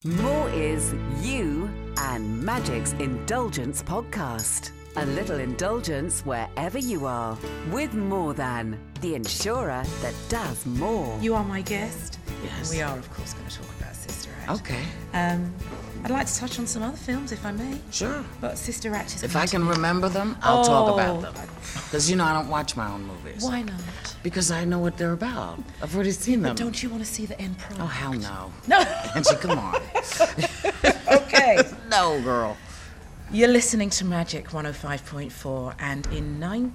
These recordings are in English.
More is You and Magic's Indulgence podcast. A little indulgence wherever you are with More Than, the insurer that does more. You are my guest. Yes. We are, of course, going to talk about Sister Act. Okay. I'd like to touch on some other films, if I may. Sure. But Sister Act is... If I can remember them, I'll talk about them. Because, I don't watch my own movies. Why not? Because I know what they're about. I've already seen them. But don't you want to see the end product? Oh, hell no. No. Angie, come on. Okay. No, girl. You're listening to Magic 105.4, and in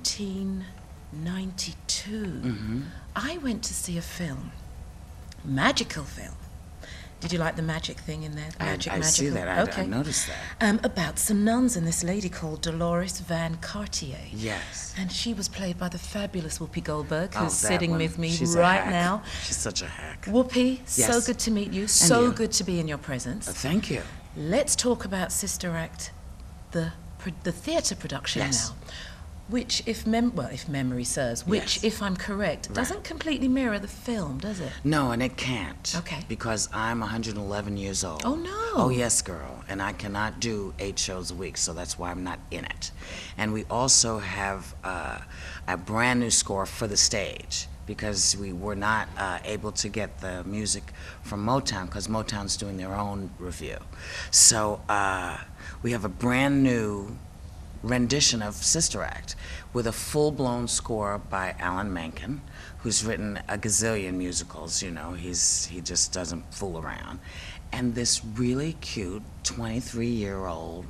1992, I went to see a film, magical film. Did you like the magic thing in there? I see that. I noticed that. About some nuns and this lady called Dolores Van Cartier. Yes. And she was played by the fabulous Whoopi Goldberg, who's that sitting one. with me She's a right hack. now. She's such a hack. Whoopi, so Yes. good to meet you. And So you. good to be in your presence. Thank you. Let's talk about Sister Act, the theatre production Yes. now, which, if memory serves, which, Yes. if I'm correct, Right. doesn't completely mirror the film, does it? No, and it can't. Okay. Because I'm 111 years old. Oh, no. Oh, yes, girl. And I cannot do 8 shows a week, so that's why I'm not in it. And we also have a brand new score for the stage because we were not able to get the music from Motown because Motown's doing their own review. So we have a brand new rendition of Sister Act with a full-blown score by Alan Menken, who's written a gazillion musicals. He just doesn't fool around. And this really cute 23-year-old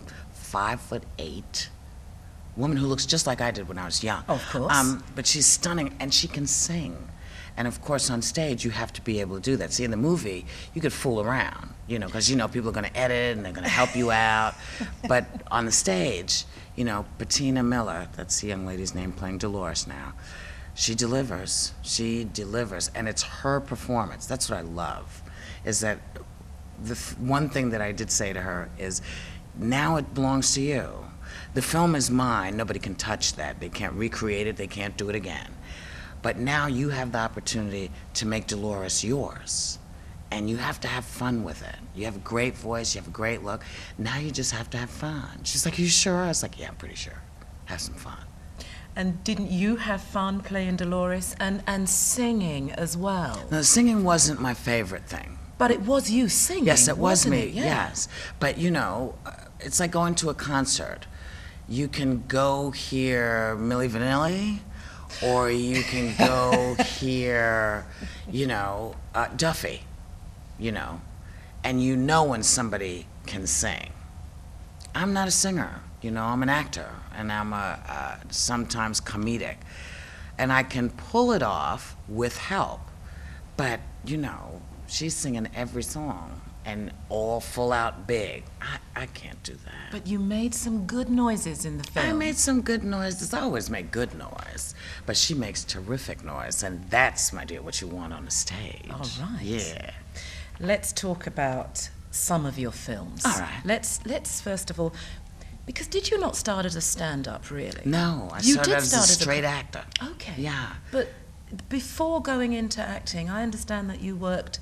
5'8" woman who looks just like I did when I was young. Of course. But she's stunning and she can sing. And of course on stage you have to be able to do that. See, in the movie you could fool around, because people are going to edit and they're going to help you out. But on the stage, Patina Miller, that's the young lady's name playing Dolores now, she delivers. And it's her performance. That's what I love, is that one thing that I did say to her is, now it belongs to you. The film is mine. Nobody can touch that. They can't recreate it. They can't do it again. But now you have the opportunity to make Dolores yours. And you have to have fun with it. You have a great voice. You have a great look. Now you just have to have fun. She's like, are you sure? I was like, yeah, I'm pretty sure. Have some fun. And didn't you have fun playing Dolores and singing as well? Now, singing wasn't my favorite thing. But it was you singing. Yes, it was wasn't me, it? Yeah. yes. But, it's like going to a concert. You can go hear Milli Vanilli, or you can go hear, Duffy, and when somebody can sing. I'm not a singer, I'm an actor, and I'm sometimes comedic, and I can pull it off with help, but, she's singing every song and all full out big. I can't do that. But you made some good noises in the film. I made some good noises. I always make good noise. But she makes terrific noise, and that's, my dear, what you want on the stage. All right. Yeah. Let's talk about some of your films. All right. Let's first of all, because did you not start as a stand-up, really? No, I You started did as start a as a straight actor. Okay. Yeah. But before going into acting, I understand that you worked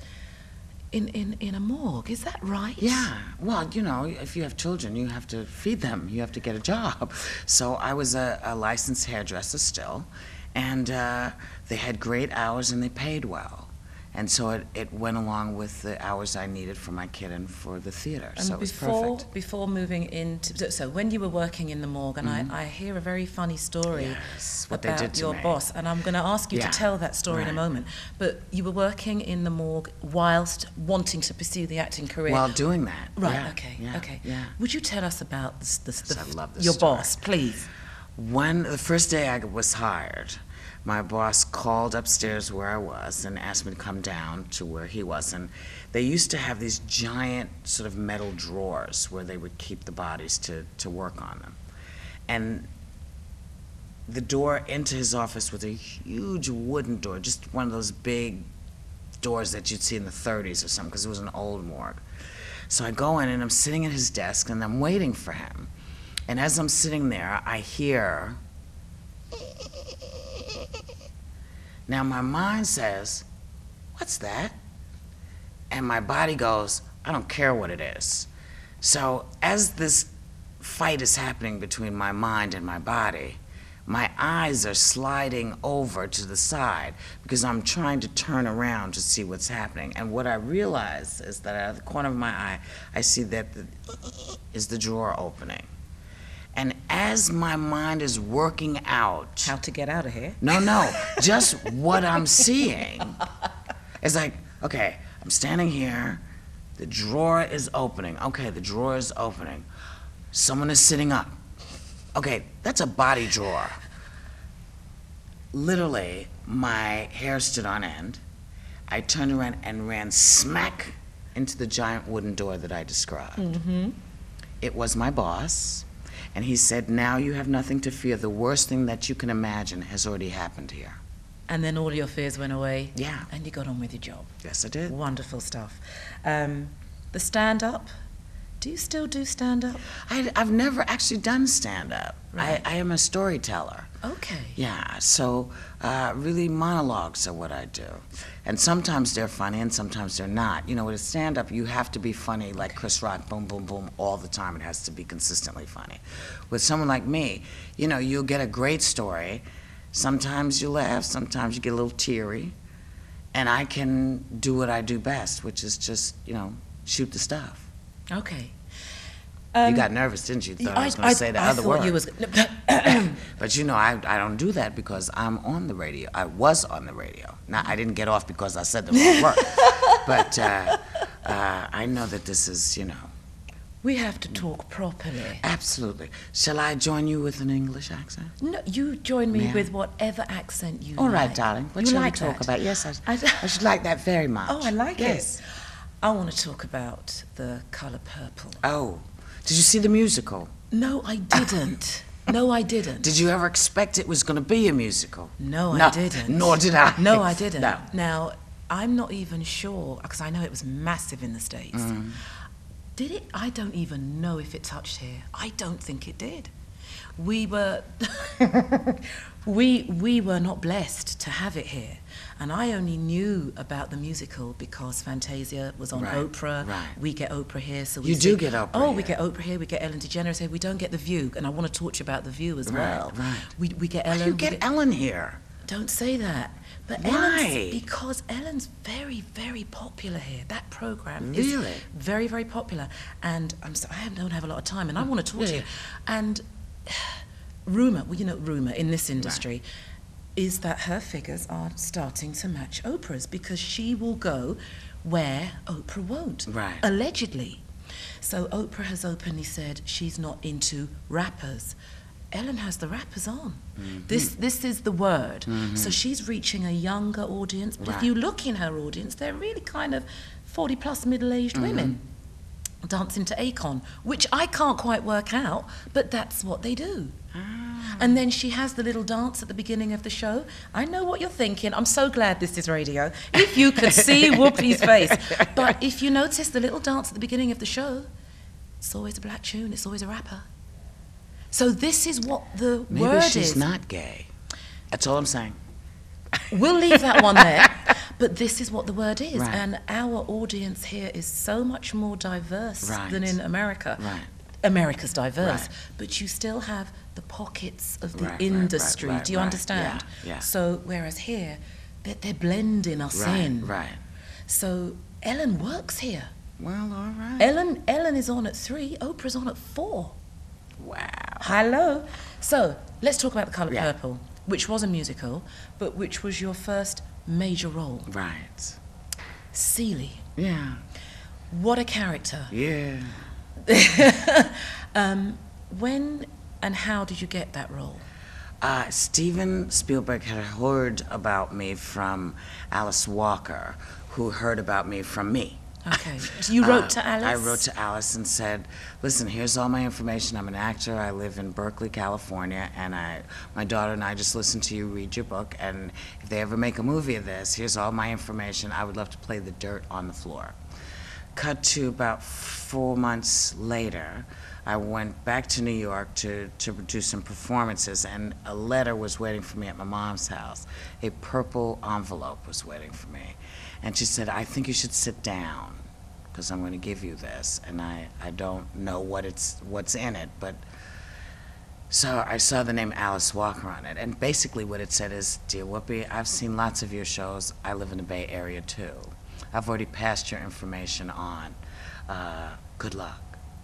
in a morgue. Is that right? Yeah. Well, if you have children, you have to feed them. You have to get a job. So I was a licensed hairdresser still, and they had great hours and they paid well. And so it went along with the hours I needed for my kid and for the theater. And so it was perfect. before moving into... So when you were working in the morgue, and I hear a very funny story Yes, what they about did to your me. boss, and I'm going to ask you Yeah, to tell that story in a right. moment. But you were working in the morgue whilst wanting to pursue the acting career. While doing that. Right, Yeah, okay, yeah, okay. Yeah. Would you tell us about I love this your story. boss, please? The first day I was hired, my boss called upstairs where I was and asked me to come down to where he was. And they used to have these giant sort of metal drawers where they would keep the bodies to work on them. And the door into his office was a huge wooden door, just one of those big doors that you'd see in the 30s or something, because it was an old morgue. So I go in and I'm sitting at his desk and I'm waiting for him. And as I'm sitting there, I hear... Now my mind says, what's that? And my body goes, I don't care what it is. So as this fight is happening between my mind and my body, my eyes are sliding over to the side because I'm trying to turn around to see what's happening. And what I realize is that out of the corner of my eye, I see that is the drawer opening. And as my mind is working out... How to get out of here? No, just what I'm seeing. It's like, okay, I'm standing here, the drawer is opening. Okay, the drawer is opening. Someone is sitting up. Okay, that's a body drawer. Literally, my hair stood on end. I turned around and ran smack into the giant wooden door that I described. Mm-hmm. It was my boss, and he said, now you have nothing to fear. The worst thing that you can imagine has already happened here. And then all your fears went away. Yeah. And you got on with your job. Yes, I did. Wonderful stuff. The stand-up, do you still do stand-up? I've never actually done stand-up. Right. I am a storyteller. Okay. Yeah, so really monologues are what I do. And sometimes they're funny and sometimes they're not. You know, with a stand-up, you have to be funny like Chris Rock, boom, boom, boom, all the time. It has to be consistently funny. With someone like me, you know, you'll get a great story. Sometimes you laugh, sometimes you get a little teary. And I can do what I do best, which is just, you know, shoot the stuff. Okay. You got nervous, didn't you? Thought I was going to say the other word. You was. But you know, I don't do that because I'm on the radio. I was on the radio. Now, I didn't get off because I said the wrong word. But I know that this is, you know. We have to talk properly. Absolutely. Shall I join you with an English accent? No, you join me May I? with whatever accent you All like. right, darling. What you shall like we talk that? about? Yes, I should like that very much. Oh, I like yes. it. I want to talk about The Color Purple. Oh, did you see the musical? No, I didn't. No, I didn't. Did you ever expect it was going to be a musical? No, I didn't. Nor did I. No, I didn't. No. Now, I'm not even sure, because I know it was massive in the States. Did it? I don't even know if it touched here. I don't think it did. We were, we were not blessed to have it here. And I only knew about the musical because Fantasia was on Right, Oprah. right. We get Oprah here, so we You see, do get Oprah Oh, here. we get Oprah here. We get Ellen DeGeneres here. We don't get The View, and I want to talk to you about The View as well. Right. We get Why Ellen. do you we get Ellen here? Don't say that. But Why? Ellen's, because Ellen's very, very popular here. That program Really? is very, very popular. And don't have a lot of time, and I want to talk to you. And rumor, well, you know, rumor in this industry is that her figures are starting to match Oprah's because she will go where Oprah won't. Right. Allegedly. So Oprah has openly said she's not into rappers. Ellen has the rappers on. This is the word. So she's reaching a younger audience. But if Right. you look in her audience, they're really kind of 40-plus middle-aged women dancing to Akon, which I can't quite work out, but that's what they do. And then she has the little dance at the beginning of the show. I know what you're thinking. I'm so glad this is radio. If you could see Whoopi's face. But if you notice the little dance at the beginning of the show, it's always a black tune. It's always a rapper. So this is what the Maybe word she's is. not gay. That's all I'm saying. We'll leave that one there. But this is what the word is. Right. And our audience here is so much more diverse Right. than in America. Right. America's diverse. Right. But you still have the pockets of the Right, right, industry. right, Do you right. understand? Yeah. So whereas here, they're blending us in. Right. So Ellen works here. Well, all right. Ellen is on at 3, Oprah's on at 4. Wow. Hello. So let's talk about The Color Yeah. Purple, which was a musical, but which was your first major role. Right. Celie. Yeah. What a character. Yeah. When and how did you get that role? Steven Spielberg had heard about me from Alice Walker, who heard about me from me. Okay. So you wrote to Alice? I wrote to Alice and said, listen, here's all my information. I'm an actor. I live in Berkeley, California, and my daughter and I just listened to you read your book, and if they ever make a movie of this, here's all my information. I would love to play the dirt on the floor. Cut to about 4 months later, I went back to New York to do some performances, and a letter was waiting for me at my mom's house. A purple envelope was waiting for me. And she said, I think you should sit down. because I'm going to give you this, and I don't know what's in it, but so I saw the name Alice Walker on it, and basically what it said is, "Dear Whoopi, I've seen lots of your shows. I live in the Bay Area too. I've already passed your information on. Good luck."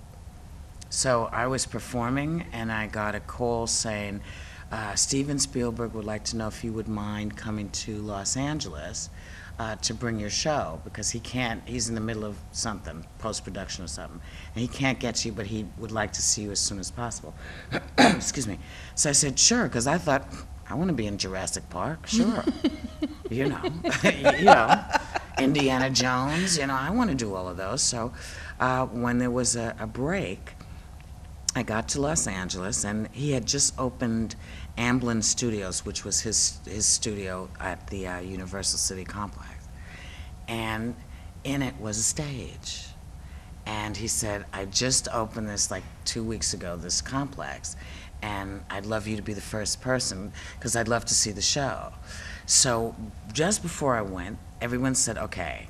So I was performing, and I got a call saying, Steven Spielberg would like to know if you would mind coming to Los Angeles to bring your show, because he's in the middle of something, post-production or something, and he can't get you, but he would like to see you as soon as possible. Excuse me. So I said, sure, because I thought, I want to be in Jurassic Park, sure. you know, Indiana Jones, I want to do all of those. So when there was a break, I got to Los Angeles, and he had just opened Amblin Studios, which was his studio at the Universal City Complex. And in it was a stage. And he said, I just opened this like 2 weeks ago, this complex, and I'd love you to be the first person, because I'd love to see the show. So just before I went, everyone said, okay,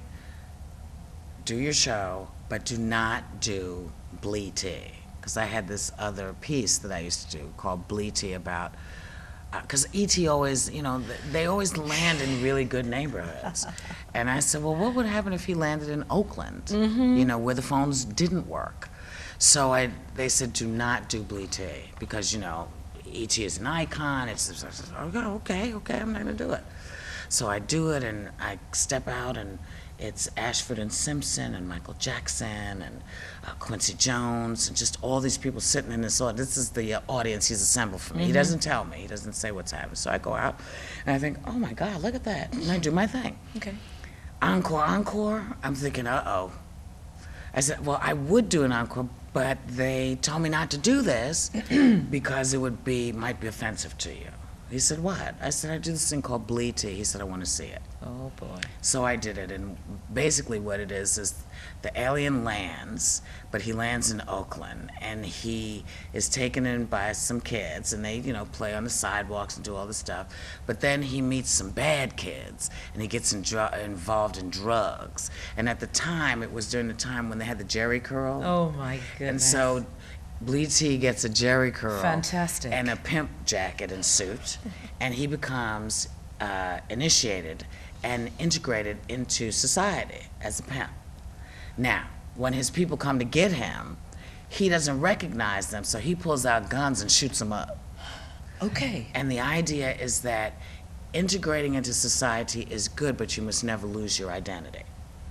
do your show, but do not do Blee-T. Because I had this other piece that I used to do called Blee-T about, because E.T. always, they always land in really good neighborhoods. And I said, well, what would happen if he landed in Oakland, where the phones didn't work? So they said, do not do Blee-T, because, E.T. is an icon. It's okay, I'm not going to do it. So I do it, and I step out, and it's Ashford and Simpson and Michael Jackson and Quincy Jones and just all these people sitting in this audience. This is the audience he's assembled for me. He doesn't tell me. He doesn't say what's happening. So I go out, and I think, oh, my God, look at that. And I do my thing. Okay. Encore, encore. I'm thinking, uh-oh. I said, well, I would do an encore, but they told me not to do this because it might be offensive to you. He said, what? I said, I do this thing called Blee-T. He said, I want to see it. Oh, boy. So I did it, and basically what it is the alien lands, but he lands in Oakland, and he is taken in by some kids, and they, play on the sidewalks and do all this stuff, but then he meets some bad kids, and he gets involved in drugs. And at the time, it was during the time when they had the Jheri curl. Oh, my goodness. And so Blee-T gets a Jheri curl. Fantastic. And a pimp jacket and suit, and he becomes initiated and integrated into society as a pimp. Now, when his people come to get him, he doesn't recognize them, so he pulls out guns and shoots them up. Okay. And the idea is that integrating into society is good, but you must never lose your identity.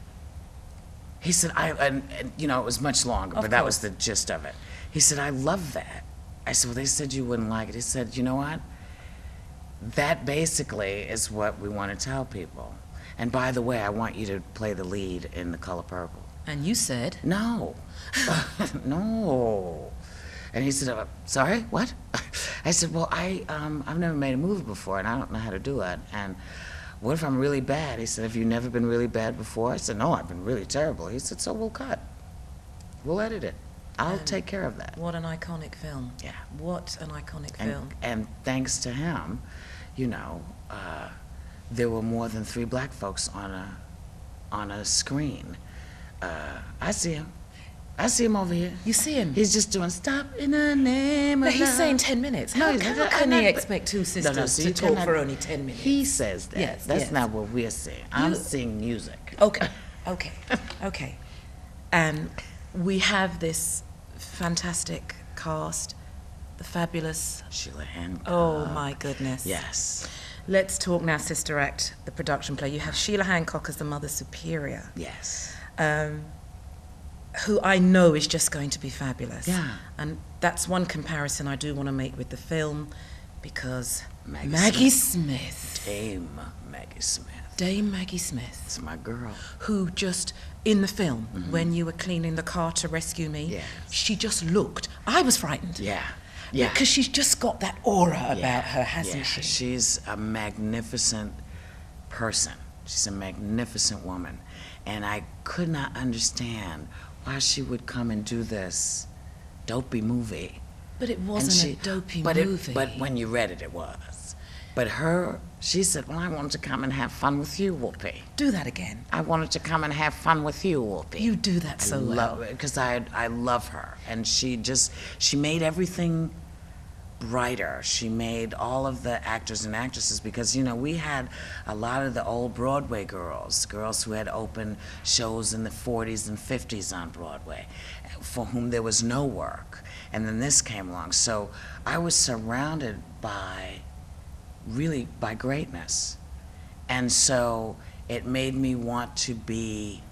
He said, it was much longer, but that was the gist of it. He said, I love that. I said, well, they said you wouldn't like it. He said, you know what? That basically is what we want to tell people. And by the way, I want you to play the lead in The Color Purple. And you said? No. No. And he said, sorry, what? I said, well, I've never made a movie before, and I don't know how to do it. And what if I'm really bad? He said, have you never been really bad before? I said, no, I've been really terrible. He said, so we'll cut. We'll edit it. I'll take care of that. What an iconic film. Yeah. What an iconic film. And thanks to him, there were more than 3 black folks on a screen. I see him. I see him over here. You see him? He's just doing "Stop in the Name of But he's Love." saying 10 minutes. No, How he's can not. he expect two sisters so to you talk cannot- for only 10 minutes? He says that. Yes, That's yes. not what we're saying. I'm seeing music. Okay. And we have this fantastic cast, the fabulous. Sheila Hancock. Oh my goodness. Yes. Let's talk now, Sister Act, the production play. You have Sheila Hancock as the Mother Superior, Yes. who I know is just going to be fabulous. Yeah. And that's one comparison I do want to make with the film, because Maggie Maggie Smith, Dame Maggie Smith. Dame Maggie Smith, It's my girl. who just, in the film, when you were cleaning the car to rescue me, Yes. she just looked, I was frightened. Yeah. Yeah. Because she's just got that aura about her, hasn't she? She's a magnificent person. She's a magnificent woman. And I could not understand why she would come and do this dopey movie. But it wasn't a dopey but movie. But when you read it, it was. But she said, well, I wanted to come and have fun with you, Whoopi. Do that again. I wanted to come and have fun with you, Whoopi. You do that so well. Because I love her. And she made everything brighter. She made all of the actors and actresses, because, you know, we had a lot of the old Broadway girls who had opened shows in the 40s and 50s on Broadway, for whom there was no work. And then this came along. So I was surrounded by greatness. And so it made me want to be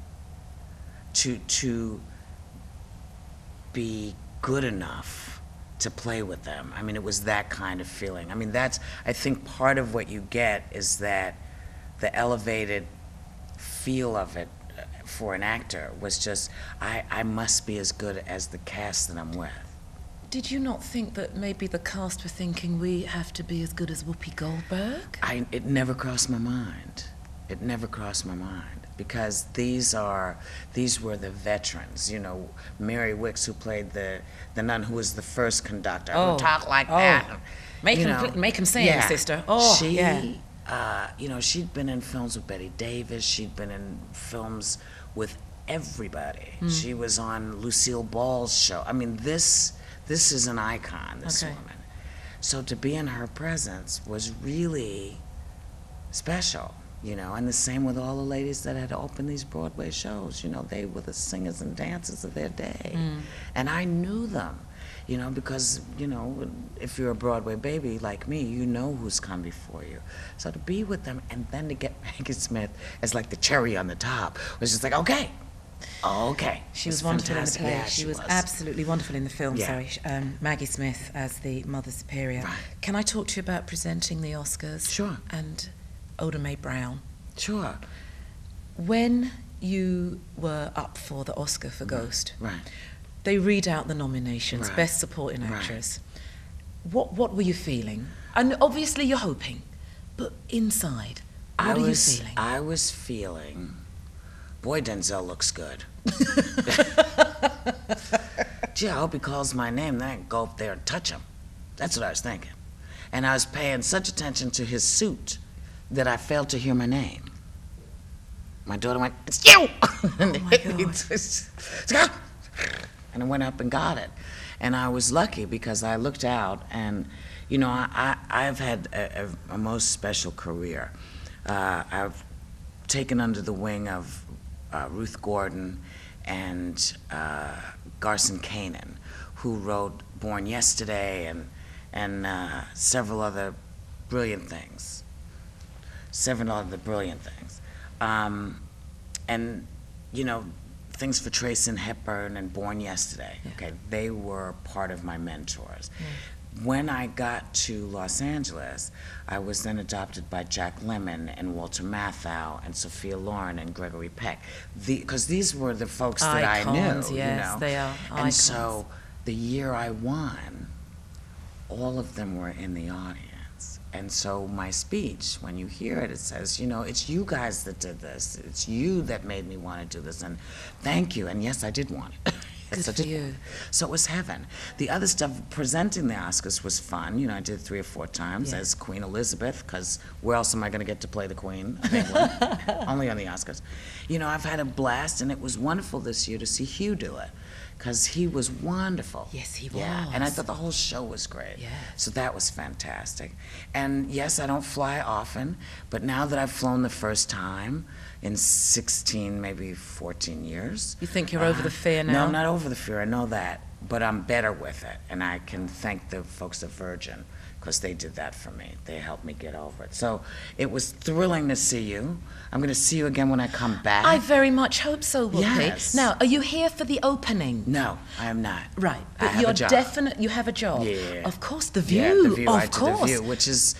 good enough to play with them. I mean, it was that kind of feeling. I mean, I think part of what you get is that the elevated feel of it for an actor was just, I must be as good as the cast that I'm with. Did you not think that maybe the cast were thinking we have to be as good as Whoopi Goldberg? It never crossed my mind. It never crossed my mind, because these were the veterans. You know, Mary Wicks, who played the nun, who was the first conductor, who talked like that. Make him sing, sister. Oh, you know, she'd been in films with Bette Davis. She'd been in films with everybody. She was on Lucille Ball's show. I mean, this is an icon, this woman. So to be in her presence was really special, you know, and the same with all the ladies that had opened these Broadway shows. You know, they were the singers and dancers of their day. And I knew them, you know, because, you know, if you're a Broadway baby like me, you know who's come before you. So to be with them and then to get Maggie Smith as like the cherry on the top was just like, okay. She was wonderful fantastic. in the play. Yeah, she was absolutely wonderful in the film. Yeah. Maggie Smith as the Mother Superior. Right. Can I talk to you about presenting the Oscars? Sure. And Oda Mae Brown. Sure. When you were up for the Oscar for Ghost, Right. they read out the nominations, Right. Best Supporting Actress. What were you feeling? And obviously you're hoping, but inside, what are you feeling? I was feeling, boy, Denzel looks good. Gee, I hope he calls my name, then I can go up there and touch him. That's what I was thinking. And I was paying such attention to his suit that I failed to hear my name. My daughter went, "It's you!" and Oh my hit me. God. And I went up and got it. And I was lucky because I looked out and, you know, I've had a most special career. I've taken under the wing of Ruth Gordon and Garson Kanin, who wrote Born Yesterday and several other brilliant things. And, you know, things for Tracy and Hepburn and Born Yesterday, okay, they were part of my mentors. When I got to Los Angeles, I was then adopted by Jack Lemmon and Walter Matthau and Sophia Loren and Gregory Peck, because these were the folks that I knew. Icons, yes, you know? they are And icons. so the year I won, all of them were in the audience. And so my speech, when you hear it, it says, you know, it's you guys that did this. It's you that made me want to do this. And thank you. And yes, I did want it. Yes, Good I did. for you. So it was heaven. The other stuff, presenting the Oscars was fun. You know, I did it 3 or 4 times as Queen Elizabeth, because where else am I going to get to play the Queen of England? Only on the Oscars. You know, I've had a blast, and it was wonderful this year to see Hugh do it, because he was wonderful. Yes, he Yeah, and I was. thought the whole show was great. Yes. So that was fantastic. And yes, I don't fly often, but now that I've flown the first time in 16, maybe 14 years. You think you're over the fear now? No, I'm not over the fear, I know that, but I'm better with it. And I can thank the folks at Virgin, because they did that for me. They helped me get over it. So it was thrilling to see you. I'm going to see you again when I come back. I very much hope so, Whoopi. Yes. Now, are you here for the opening? No, I am not. Right, I but have you're a job. definite. You have a job. Yeah. Of course, The View. Yeah, The View. I Of did course. The View, which is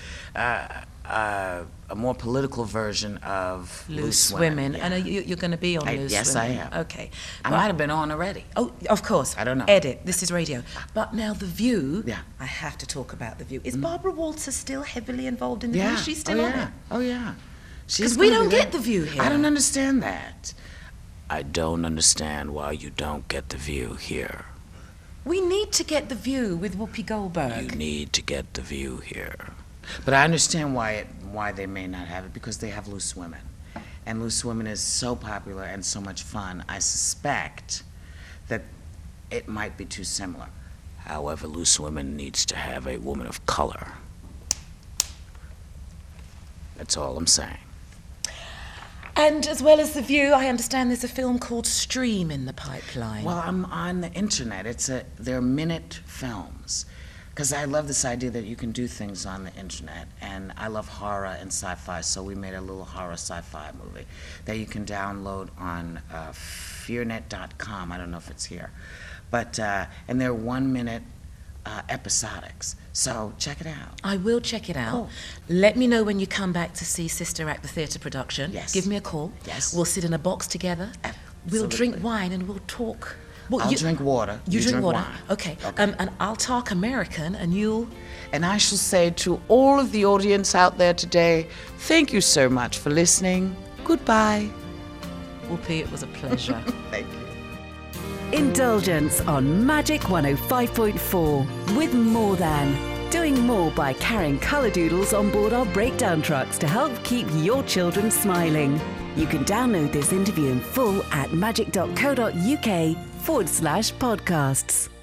a more political version of Loose Women. Yeah. And you're going to be on Loose Yes, I Women. am. Okay. I might have been on already. Oh, of course. I don't know. Edit. This is radio. But now The View. Yeah. I have to talk about The View. Is Barbara Walters still heavily involved in The Yeah. View? She's still oh, on yeah. it. Oh, yeah. Because we don't get The View here. I don't understand that. I don't understand why you don't get The View here. We need to get The View with Whoopi Goldberg. You need to get The View here. But I understand why they may not have it, because they have Loose Women. And Loose Women is so popular and so much fun. I suspect that it might be too similar. However, Loose Women needs to have a woman of color. That's all I'm saying. And as well as The View, I understand there's a film called Stream in the pipeline. Well, I'm on the internet. They're minute films. Because I love this idea that you can do things on the internet, and I love horror and sci-fi, so we made a little horror sci-fi movie that you can download on fearnet.com. I don't know if it's here. But, and they're 1 minute episodics, so check it out. I will check it out. Cool. Let me know when you come back to see Sister Act, the theatre production. Yes. Give me a call. Yes. We'll sit in a box together. We'll Absolutely. drink wine and we'll talk. Well, I'll drink water. You drink water. Wine. Okay. And I'll talk American, and you'll. And I shall say to all of the audience out there today, thank you so much for listening. Goodbye. Whoopi, it was a pleasure. Thank you. Indulgence on Magic 105.4 with More Than. Doing more by carrying colour doodles on board our breakdown trucks to help keep your children smiling. You can download this interview in full at magic.co.uk/podcasts.